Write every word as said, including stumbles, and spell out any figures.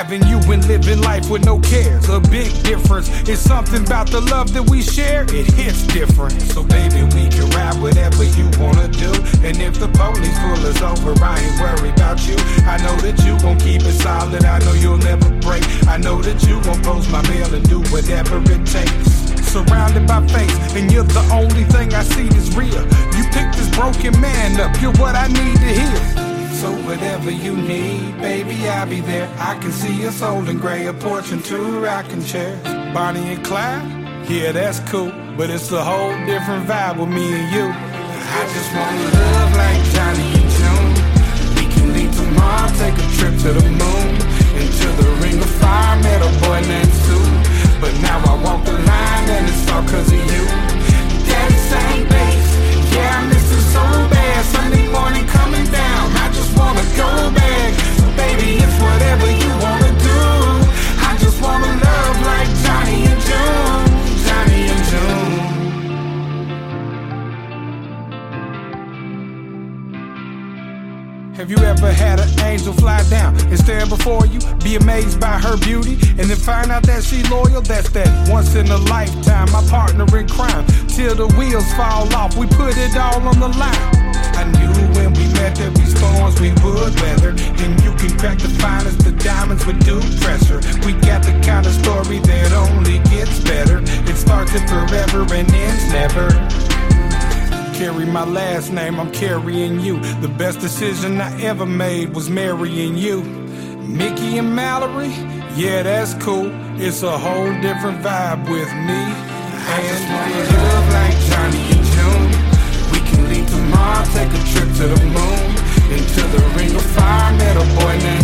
having you and living life with no cares. A big difference. It's something about the love that we share. It hits different. So baby, we can ride whatever you wanna do. And if the police pull us over, I ain't worried about you. I know that you gon' keep it solid. I know you'll never break. I know that you gon' post my mail and do whatever it takes. Surrounded by faith, and you're the only thing I see that's real. You picked this broken man up, you're what I need to hear. So whatever you need, baby, I'll be there. I can see us holding gray, a porch and two rocking chairs. Bonnie and Clyde, yeah, that's cool, but it's a whole different vibe with me and you. I just wanna love like Johnny and June. We can leave tomorrow, take a trip to the moon. Into the ring of fire, met a boy named Sue. But now I walk the line and it's all cause of you. Daddy sang bass, yeah, I miss it so bad. Sunday morning coming down, I just wanna go back. So baby, it's whatever you wanna do. I just wanna love like Johnny and June. Johnny and June. Have you ever had an angel fly down and stand before you, be amazed by her beauty, and then find out that she loyal? That's that once in a lifetime, my partner in crime. Till the wheels fall off, we put it all on the line. I knew when we met there'd be storms we would weather, and you can crack the finest, the diamonds with due pressure. We got the kind of story that only gets better. It starts it forever and ends never. Carry my last name, I'm carrying you. The best decision I ever made was marrying you. Mickey and Mallory, yeah, that's cool. It's a whole different vibe with me. I just wanna love like Johnny and June. We can leave tomorrow, take a trip to the moon. Into the ring of fire, met a boy named